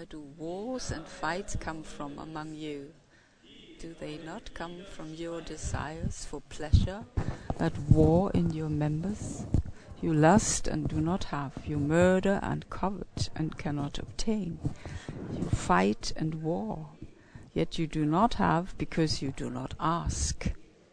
do wars and fights come from among you? Do they not come from your desires for pleasure that war in your members? You lust and do not have. You murder and covet and cannot obtain. You fight and war, yet you do not have because you do not ask.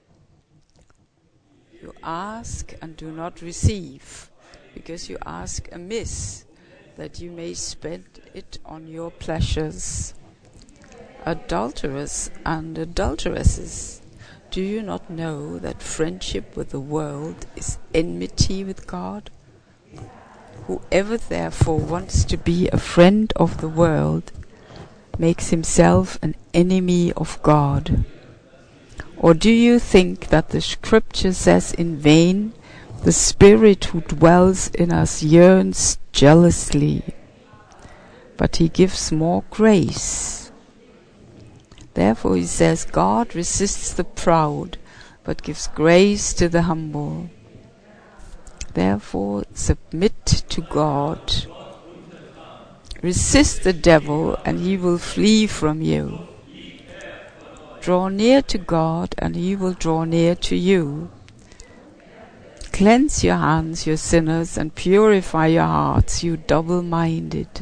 You ask and do not receive, because you ask amiss, that you may spend it on your pleasures. Adulterers and adulteresses, do you not know that friendship with the world is enmity with God? Whoever therefore wants to be a friend of the world makes himself an enemy of God. Or do you think that the Scripture says in vain, the Spirit who dwells in us yearns jealously, but he gives more grace? Therefore he says, God resists the proud, but gives grace to the humble. Therefore submit to God. Resist the devil, and he will flee from you. Draw near to God, and he will draw near to you. Cleanse your hands, you sinners, and purify your hearts, you double-minded.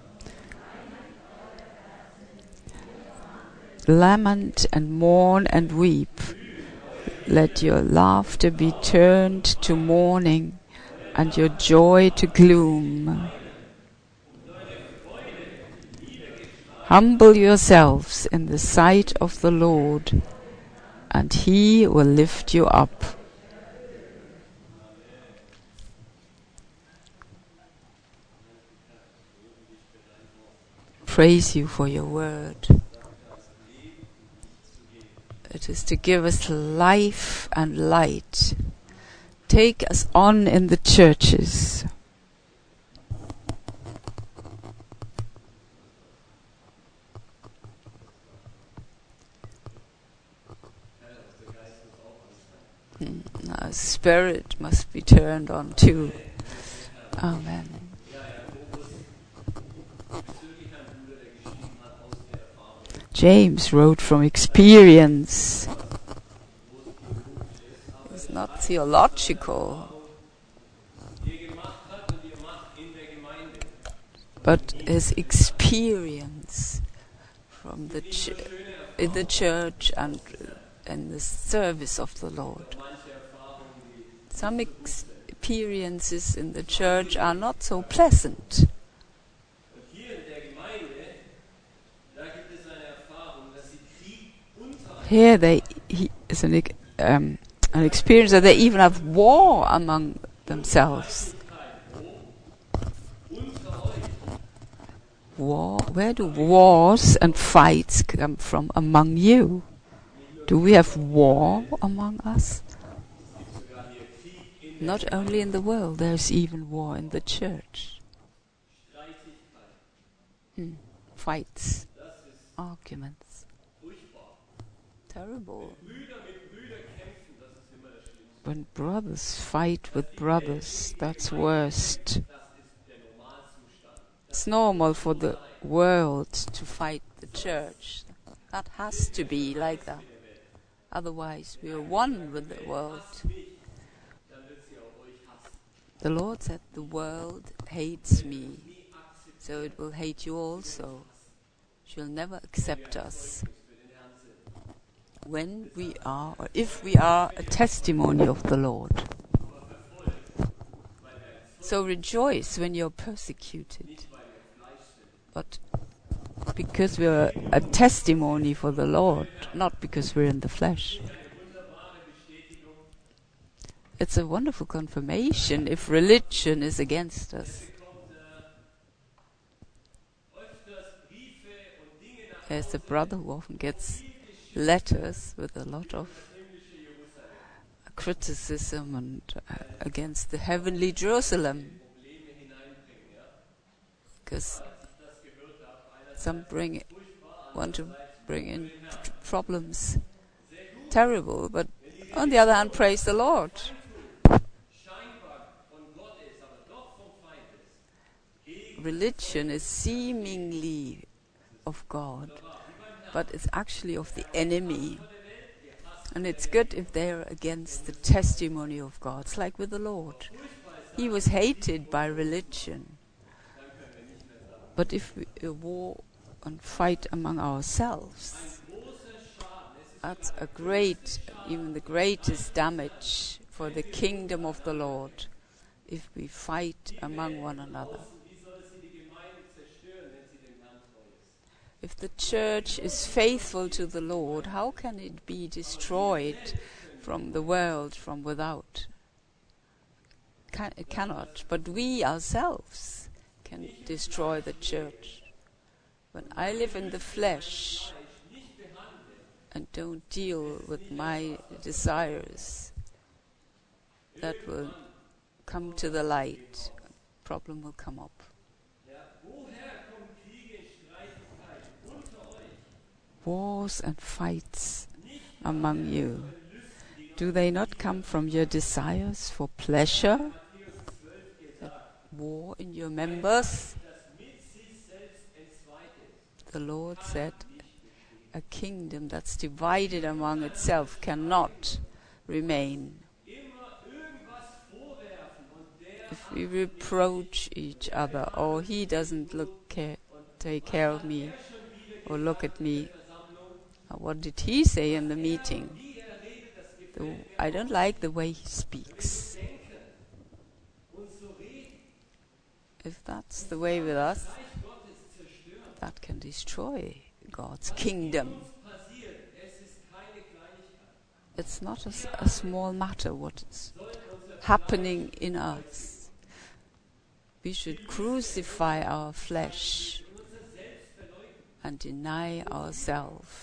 Lament and mourn and weep. Let your laughter be turned to mourning, and your joy to gloom. Humble yourselves in the sight of the Lord, and he will lift you up. Praise you for your word. It is to give us life and light. Take us on in the churches. Our spirit must be turned on too. Amen. James wrote from experience. It's not theological, but his experience from in the church and in the service of the Lord. Some experiences in the church are not so pleasant. Here is an experience that they even have war among themselves. War? Where do wars and fights come from among you? Do we have war among us? Not only in the world, there's even war in the church. Fights, arguments. Terrible. When brothers fight with brothers, that's worst. It's normal for the world to fight the church. That has to be like that. Otherwise, we are one with the world. The Lord said, the world hates me, so it will hate you also. She will never accept us. When we are, or if we are, a testimony of the Lord. So rejoice when you're persecuted. But because we are a testimony for the Lord, not because we're in the flesh. It's a wonderful confirmation if religion is against us. There's a brother who often gets letters with a lot of criticism and against the heavenly Jerusalem, because some want to bring in problems. Terrible, but on the other hand, praise the Lord. religion is seemingly of God, but it's actually of the enemy. And it's good if they're against the testimony of God. It's like with the Lord. He was hated by religion. But if we war and fight among ourselves, that's a great, even the greatest damage for the kingdom of the Lord, if we fight among one another. If the church is faithful to the Lord, how can it be destroyed from the world, from without? It cannot. But we ourselves can destroy the church. When I live in the flesh and don't deal with my desires, that will come to the light. Problem will come up. Wars and fights among you, do they not come from your desires for pleasure? War in your members? The Lord said, a kingdom that's divided among itself cannot remain. If we reproach each other, or he doesn't take care of me, or look at me, what did he say in the meeting? I don't like the way he speaks. If that's the way with us, that can destroy God's kingdom. It's not a small matter what's happening in us. We should crucify our flesh and deny ourselves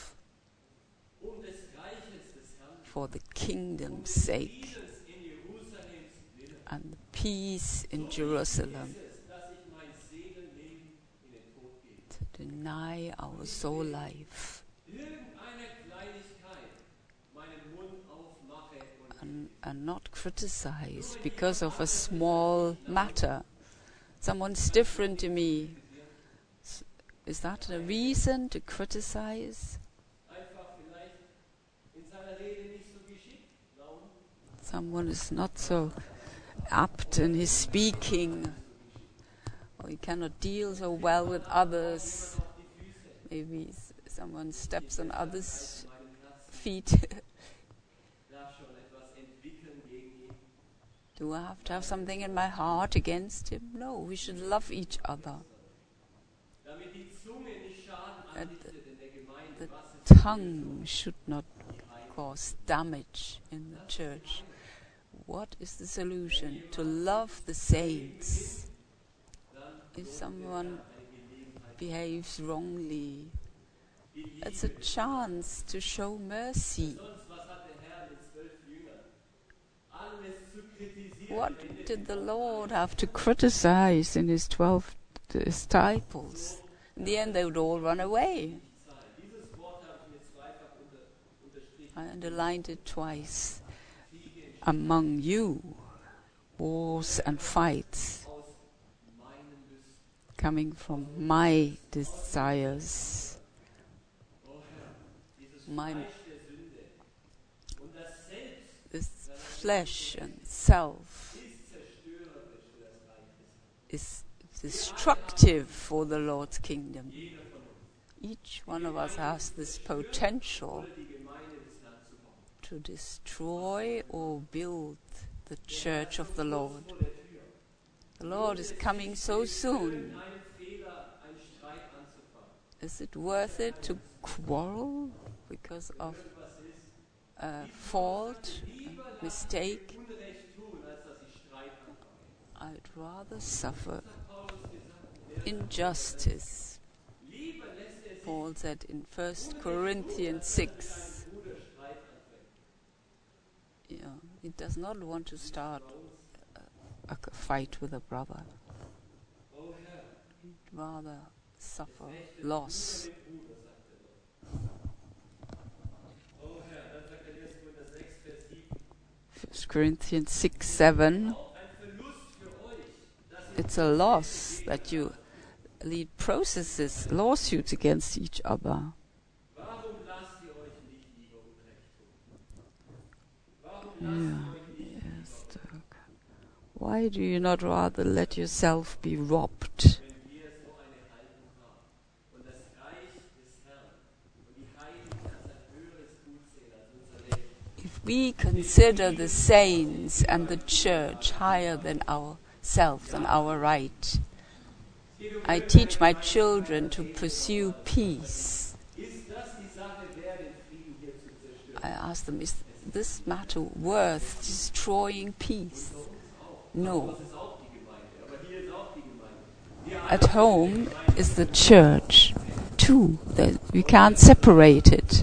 for the kingdom's sake and the peace in Jerusalem. To deny our soul life and not criticize because of a small matter. Someone's different to me. Is that a reason to criticize? Someone is not so apt in his speaking, or he cannot deal so well with others. Maybe someone steps on others' feet. Do I have to have something in my heart against him? No, we should love each other. The tongue should not cause damage in the church. What is the solution? To love the saints. If someone behaves wrongly, it's a chance to show mercy. What did the Lord have to criticize in his 12 disciples? In the end, they would all run away. I underlined it twice. Among you, wars and fights coming from my desires, this flesh and self is destructive for the Lord's kingdom. Each one of us has this potential to destroy or build the church of the Lord. The Lord is coming so soon. Is it worth it to quarrel because of a fault, a mistake? I'd rather suffer injustice. Paul said in 1 Corinthians 6. He does not want to start a fight with a brother. He'd rather suffer loss. 1 Corinthians 6:7. It's a loss that you lead processes, lawsuits against each other. Yeah, yes, Dirk. Why do you not rather let yourself be robbed? If we consider the saints and the church higher than ourselves and our right, I teach my children to pursue peace. I ask them, is this matter worth destroying peace? No. At home is the church, too. We can't separate it.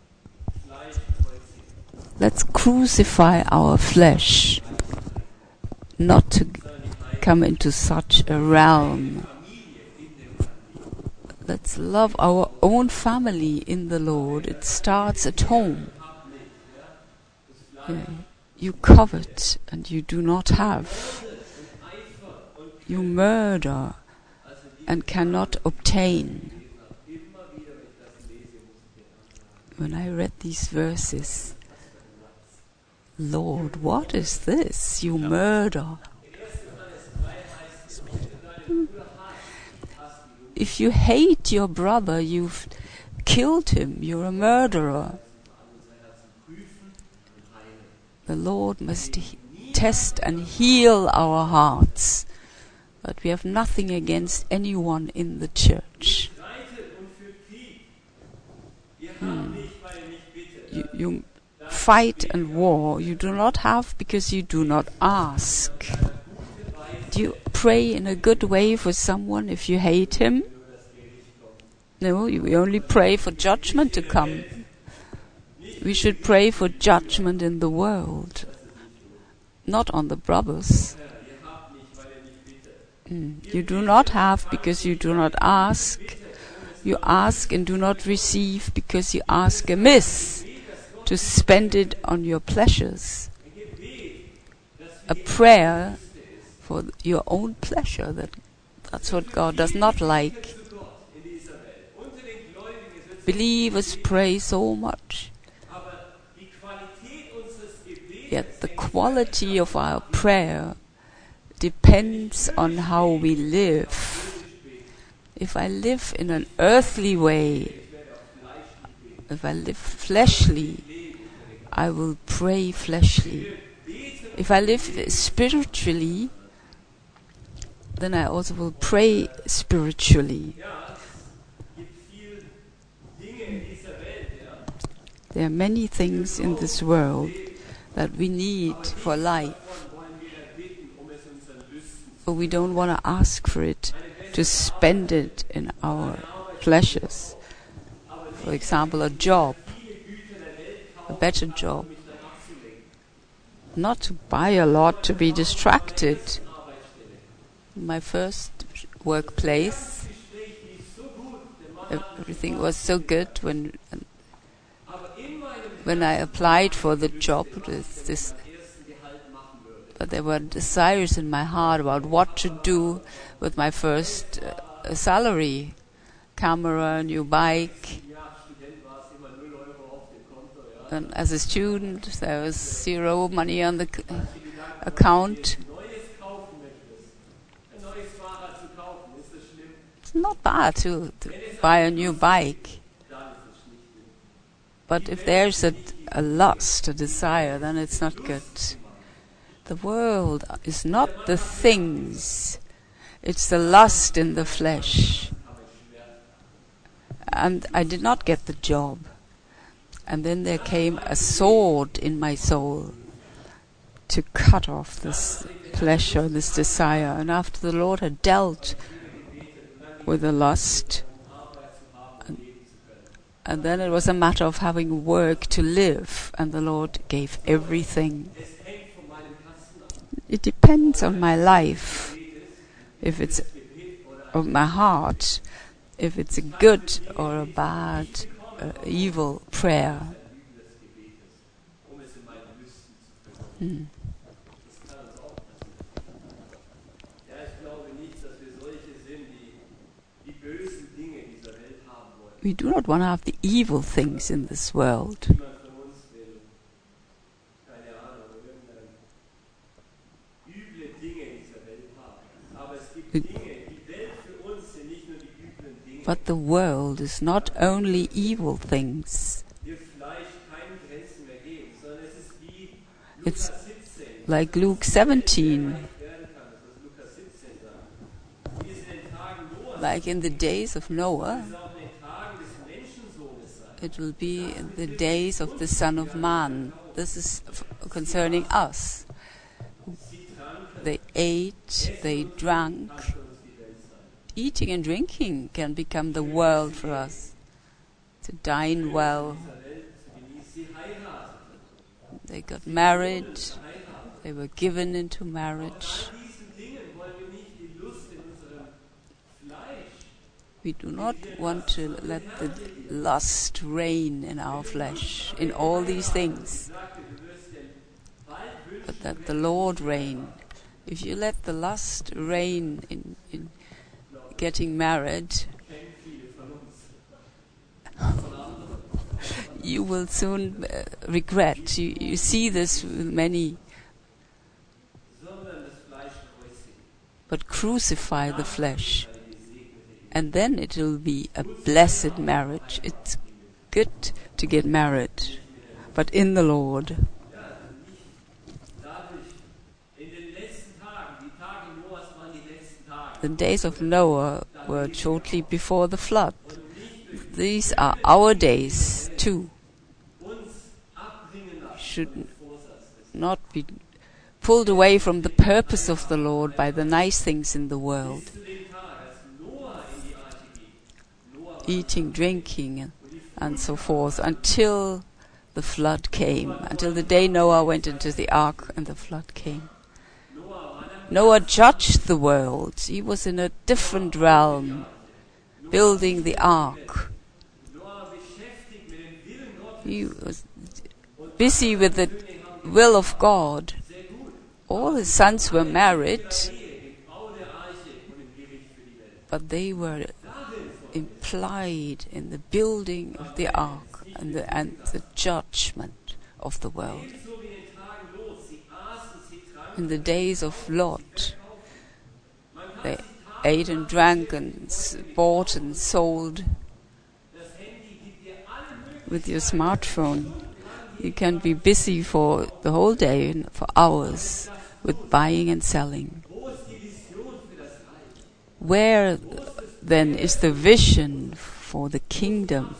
Let's crucify our flesh, not to come into such a realm. Let's love our own family in the Lord. It starts at home. You covet and you do not have. You murder and cannot obtain. When I read these verses, Lord, what is this? You murder. If you hate your brother, you've killed him. You're a murderer. The Lord must test and heal our hearts. But we have nothing against anyone in the church. You fight and war. You do not have because you do not ask. Do you pray in a good way for someone if you hate him? No, we only pray for judgment to come. We should pray for judgment in the world, not on the brothers. You do not have because you do not ask. You ask and do not receive because you ask amiss, to spend it on your pleasures. A prayer for your own pleasure, that's what God does not like. Believers pray so much, yet the quality of our prayer depends on how we live. If I live in an earthly way, if I live fleshly, I will pray fleshly. If I live spiritually, then I also will pray spiritually. There are many things in this world that we need for life, but we don't want to ask for it, to spend it in our pleasures. For example, a job, a better job. Not to buy a lot, to be distracted. My first workplace, everything was so good when I applied for the job. But there were desires in my heart about what to do with my first salary. Camera, new bike. And as a student, there was 0 money on the account. It's not bad to buy a new bike. But if there's a lust, a desire, then it's not good. The world is not the things. It's the lust in the flesh. And I did not get the job. And then there came a sword in my soul to cut off this pleasure, this desire. And after the Lord had dealt with the lust, and then it was a matter of having work to live, and the Lord gave everything. It depends on my life, if it's of my heart, if it's a good or a bad, evil prayer. We do not want to have the evil things in this world. But the world is not only evil things. It's like Luke 17. Like in the days of Noah, it will be in the days of the Son of Man. This is concerning us. They ate, they drank. Eating and drinking can become the world for us. To dine well. They got married. They were given into marriage. We do not want to let the lust reign in our flesh, in all these things, but that the Lord reign. If you let the lust reign in getting married, you will soon regret. You see this with many. But crucify the flesh, and then it will be a blessed marriage. It's good to get married, but in the Lord. The days of Noah were shortly before the flood. These are our days too. Should not be pulled away from the purpose of the Lord by the nice things in the world. Eating, drinking, and so forth, until the flood came, until the day Noah went into the ark and the flood came. Noah judged the world. He was in a different realm, building the ark. He was busy with the will of God. All his sons were married, but they were implied in the building of the ark and the judgment of the world. In the days of Lot, they ate and drank and bought and sold. With your smartphone, you can be busy for the whole day and for hours with buying and selling. Where then is the vision for the kingdom?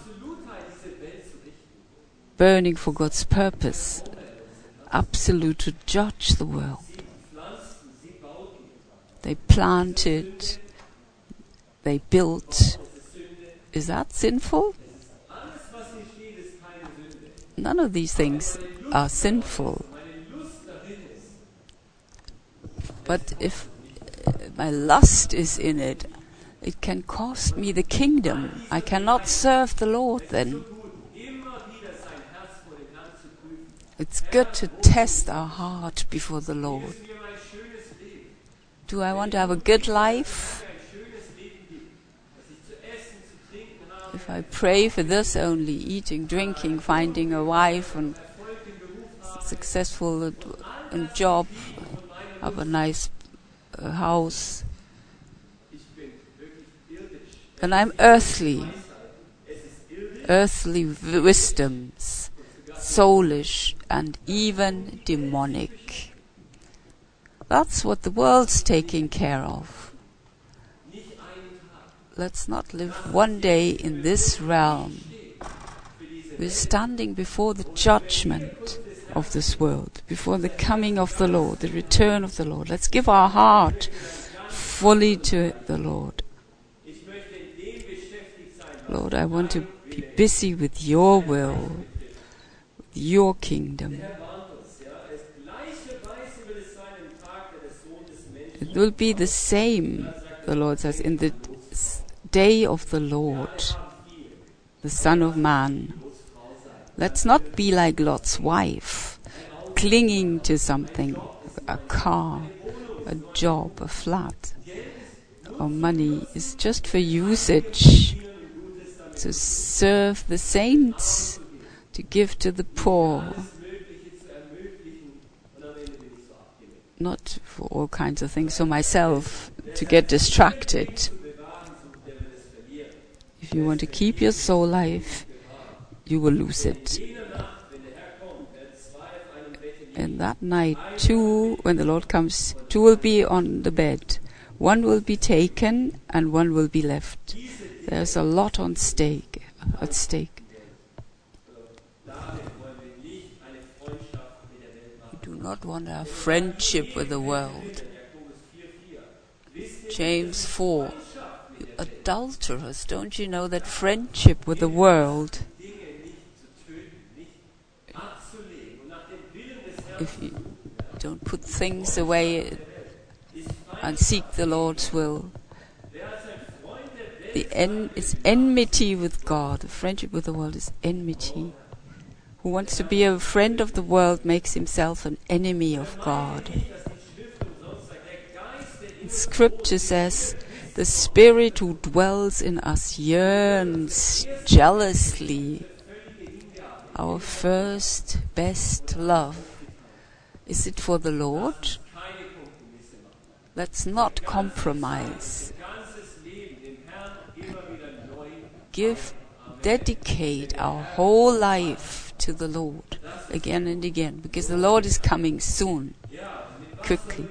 Burning for God's purpose, absolute to judge the world. They planted, they built. Is that sinful? None of these things are sinful. But if my lust is in it, it can cost me the kingdom. I cannot serve the Lord then. It's good to test our heart before the Lord. Do I want to have a good life? If I pray for this only, eating, drinking, finding a wife and successful job, have a nice house, and I'm earthly wisdoms, soulish and even demonic. That's what the world's taking care of. Let's not live one day in this realm. We're standing before the judgment of this world, before the coming of the Lord, the return of the Lord. Let's give our heart fully to the Lord. Lord, I want to be busy with your will, with your kingdom. It will be the same, the Lord says, in the day of the Lord, the Son of Man. Let's not be like Lot's wife, clinging to something, a car, a job, a flat, or money is just for usage. to serve the saints, to give to the poor, not for all kinds of things for myself, to get distracted. If you want to keep your soul alive, you will lose it. And that night, when the Lord comes, 2 will be on the bed. 1 will be taken and 1 will be left. There's a lot at stake. We do not want to have friendship with the world. James 4. You adulterers, don't you know that friendship with the world, if you don't put things away and seek the Lord's will, it's enmity with God. Friendship with the world is enmity. Who wants to be a friend of the world makes himself an enemy of God. Scripture says, the Spirit who dwells in us yearns jealously. Our first, best love. Is it for the Lord? Let's not compromise. Dedicate our whole life to the Lord again and again, because the Lord is coming soon, quickly.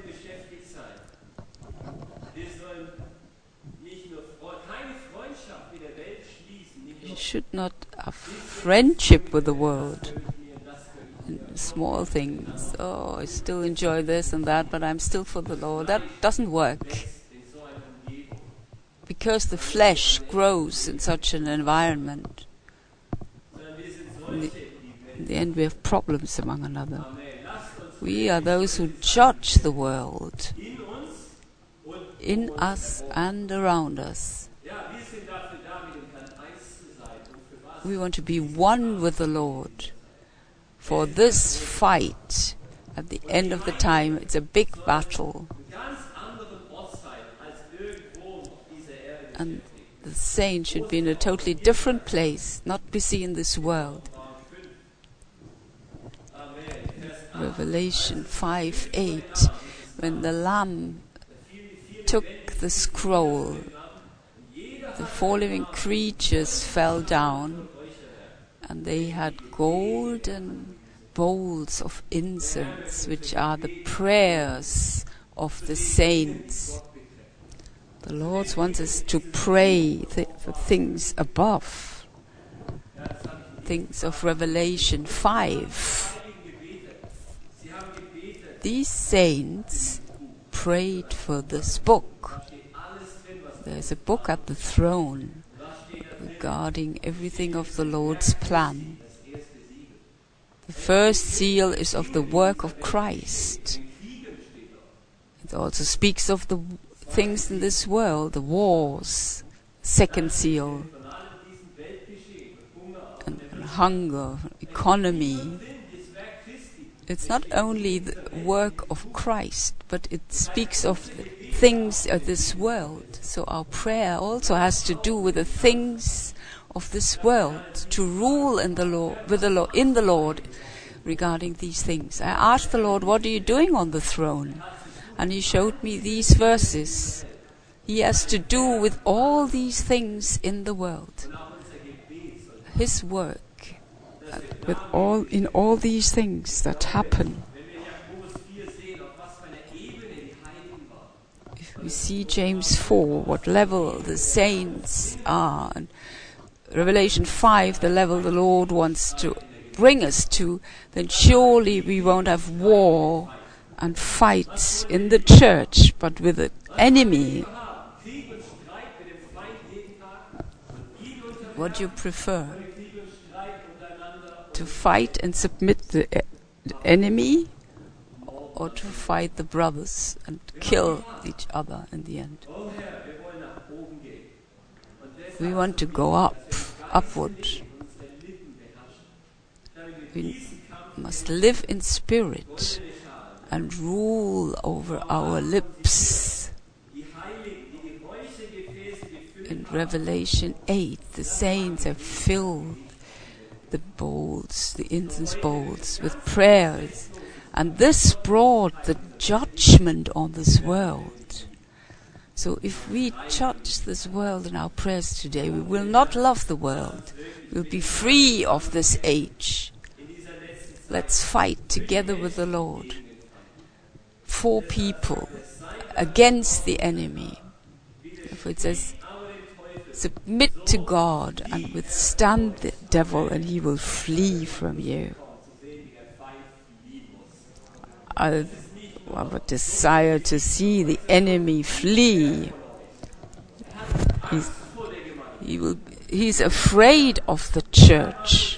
You should not have friendship with the world. Small things. Oh, I still enjoy this and that, but I'm still for the Lord. That doesn't work. Because the flesh grows in such an environment. In the end, we have problems among another. We are those who judge the world, in us and around us. We want to be one with the Lord. For this fight, at the end of the time, it's a big battle. And the saint should be in a totally different place, not busy in this world. Revelation 5:8, when the Lamb took the scroll, the 4 living creatures fell down, and they had golden bowls of incense, which are the prayers of the saints. The Lord wants us to pray for things above, things of Revelation 5. These saints prayed for this book. There's a book at the throne regarding everything of the Lord's plan. The first seal is of the work of Christ. It also speaks of the things in this world, the wars, second seal, and hunger, economy. It's not only the work of Christ, but it speaks of the things of this world. So our prayer also has to do with the things of this world, to rule in the Lord regarding these things. I asked the Lord, what are you doing on the throne? And he showed me these verses. He has to do with all these things in the world. His work in all these things that happen. If we see James 4, what level the saints are, and Revelation 5, the level the Lord wants to bring us to, then surely we won't have war and fights in the church, but with the enemy. What do you prefer? To fight and submit the enemy, or to fight the brothers and kill each other in the end? We want to go upward. We must live in spirit and rule over our lips. In Revelation 8, the saints have filled the bowls, the incense bowls, with prayers. And this brought the judgment on this world. So if we judge this world in our prayers today, we will not love the world. We'll be free of this age. Let's fight together with the Lord for people against the enemy. Therefore it says, submit to God and withstand the devil, and he will flee from you. I have a desire to see the enemy flee. He's afraid of the church.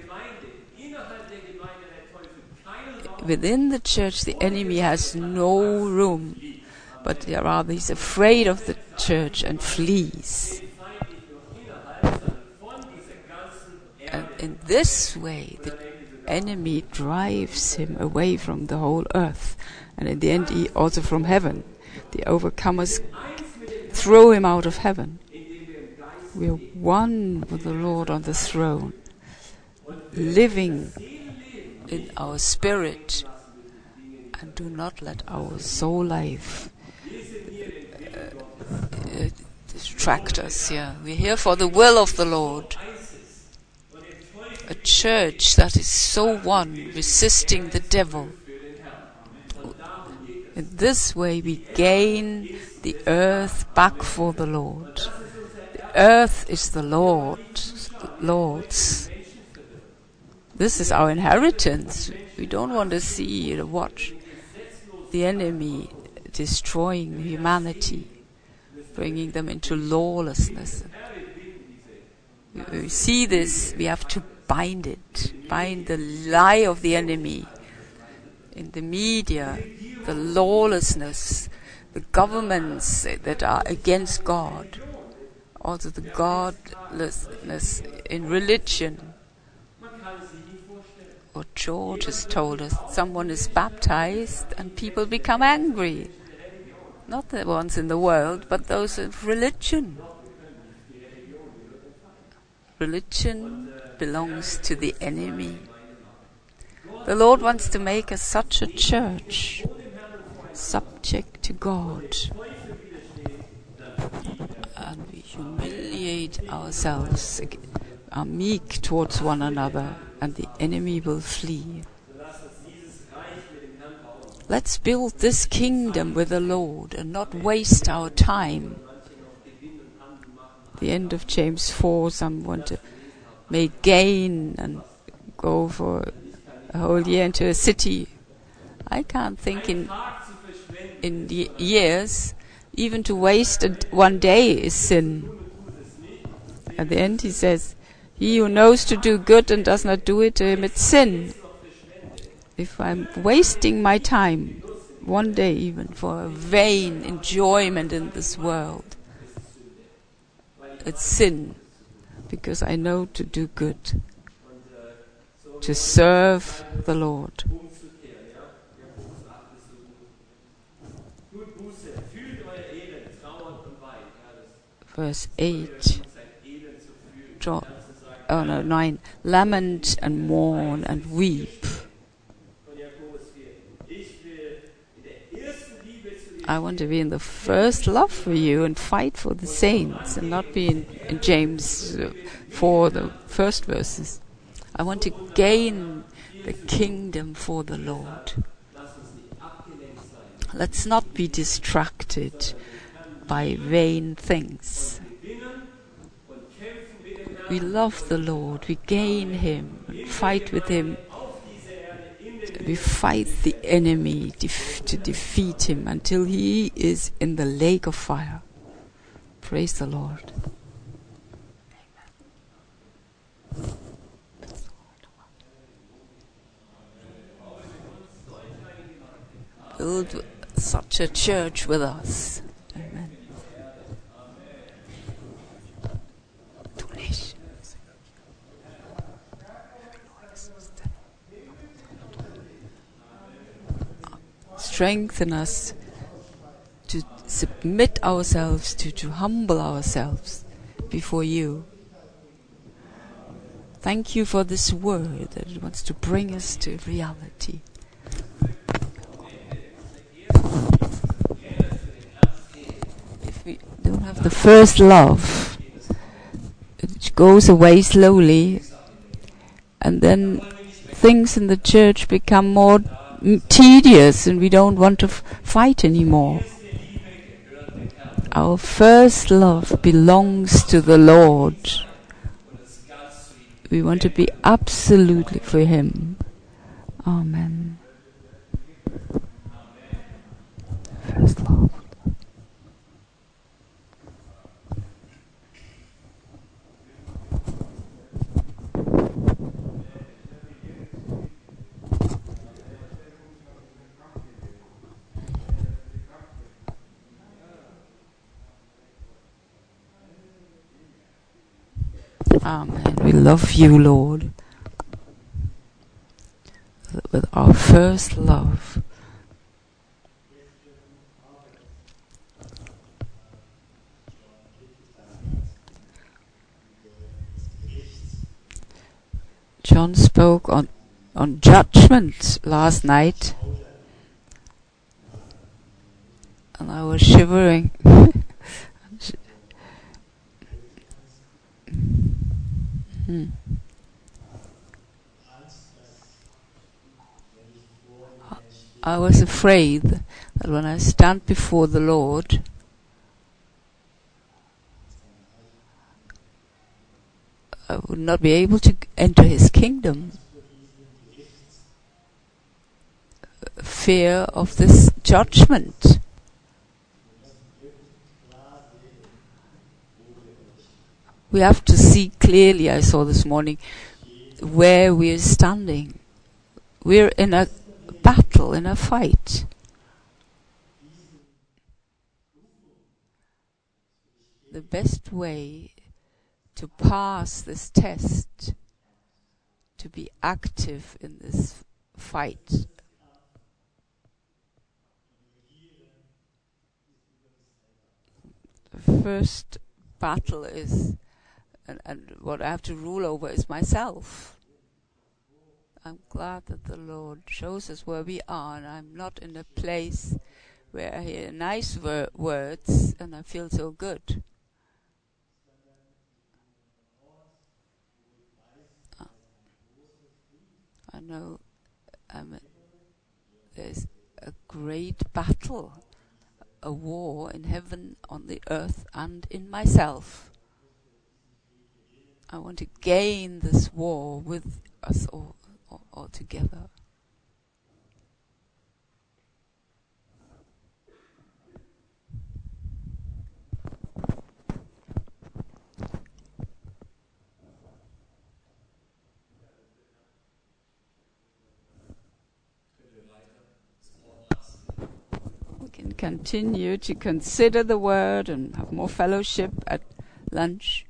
Within the church, the enemy has no room, but rather he's afraid of the church and flees. And in this way, the enemy drives him away from the whole earth, and in the end, also from heaven. The overcomers throw him out of heaven. We are one with the Lord on the throne, living in our spirit, and do not let our soul life distract us. We're here for the will of the Lord. A church that is so one, resisting the devil. In this way we gain the earth back for the Lord. The earth is the Lord's. This is our inheritance. We don't want to see or watch the enemy destroying humanity, bringing them into lawlessness. We see this, we have to bind it, bind the lie of the enemy in the media, the lawlessness, the governments that are against God, also the godlessness in religion. What George has told us, someone is baptized and people become angry. Not the ones in the world, but those of religion. Religion belongs to the enemy. The Lord wants to make us such a church, subject to God. And we humiliate ourselves, are meek towards one another, and the enemy will flee. Let's build this kingdom with the Lord and not waste our time. The end of James 4, some want to make gain and go for a whole year into a city. I can't think in the years, even to waste one day is sin. At the end he says, he who knows to do good and does not do it, to him it's sin. If I'm wasting my time, one day even, for a vain enjoyment in this world, it's sin, because I know to do good, to serve the Lord. Verse 8, 9, lament and mourn and weep. I want to be in the first love for you and fight for the saints, and not be in James 4, the first verses. I want to gain the kingdom for the Lord. Let's not be distracted by vain things. We love the Lord, we gain Him, and fight with Him. We fight the enemy to defeat him until he is in the lake of fire. Praise the Lord. Build such a church with us. Amen. Strengthen us to submit ourselves, to humble ourselves, before you. Thank you for this word that it wants to bring us to reality. If we don't have the first love, it goes away slowly, and then things in the church become more tedious and we don't want to fight anymore. Our first love belongs to the Lord. We want to be absolutely for Him. Amen. First love. Amen. We love you, Lord, with our first love. John spoke on judgment last night, and I was shivering. I was afraid that when I stand before the Lord, I would not be able to enter His kingdom. Fear of this judgment. We have to see clearly, I saw this morning, where we are standing. We're in a battle, in a fight. The best way to pass this test, to be active in this fight, the first battle is, and what I have to rule over is myself. I'm glad that the Lord shows us where we are, and I'm not in a place where I hear nice words and I feel so good. I know there's a great battle, a war in heaven, on the earth, and in myself. I want to gain this war with us all together. We can continue to consider the word and have more fellowship at lunch.